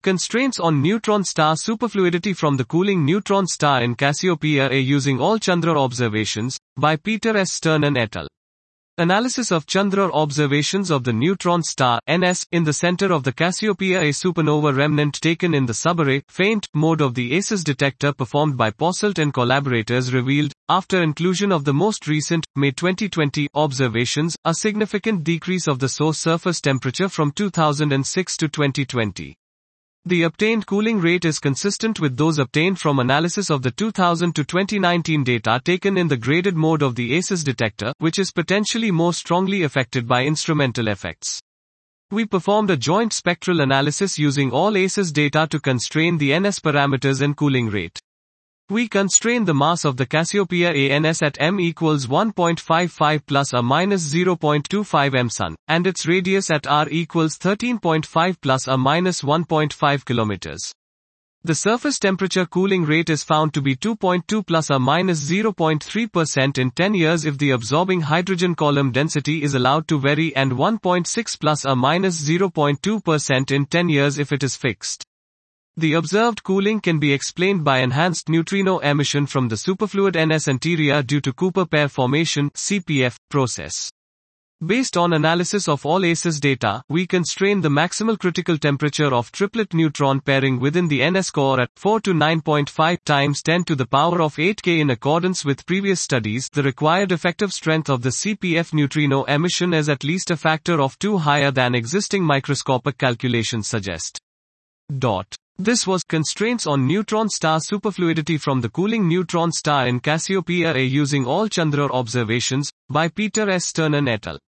Constraints on neutron star superfluidity from the cooling neutron star in Cassiopeia A using all Chandra observations, by Peter S. Sternen et al. Analysis of Chandra observations of the neutron star, NS, in the center of the Cassiopeia A supernova remnant taken in the subarray, faint, mode of the ACES detector performed by Posselt and collaborators revealed, after inclusion of the most recent, May 2020, observations, a significant decrease of the source surface temperature from 2006 to 2020. The obtained cooling rate is consistent with those obtained from analysis of the 2000 to 2019 data taken in the graded mode of the ACES detector, which is potentially more strongly affected by instrumental effects. We performed a joint spectral analysis using all ACES data to constrain the NS parameters and cooling rate. We constrain the mass of the Cassiopeia A NS at m equals 1.55 plus or minus 0.25 m Sun, and its radius at r equals 13.5 plus or minus 1.5 kilometers. The surface temperature cooling rate is found to be 2.2 plus or minus 0.3% in 10 years if the absorbing hydrogen column density is allowed to vary, and 1.6 plus or minus 0.2% in 10 years if it is fixed. The observed cooling can be explained by enhanced neutrino emission from the superfluid NS interior due to Cooper pair formation (CPF) process. Based on analysis of all ACES data, we constrain the maximal critical temperature of triplet neutron pairing within the NS core at 4 to 9.5 times 10 to the power of 8 K in accordance with previous studies. The required effective strength of the CPF neutrino emission is at least a factor of 2 higher than existing microscopic calculations suggest. This was Constraints on Neutron Star Superfluidity from the Cooling Neutron Star in Cassiopeia A using all Chandra observations, by Peter S. Sternen et al.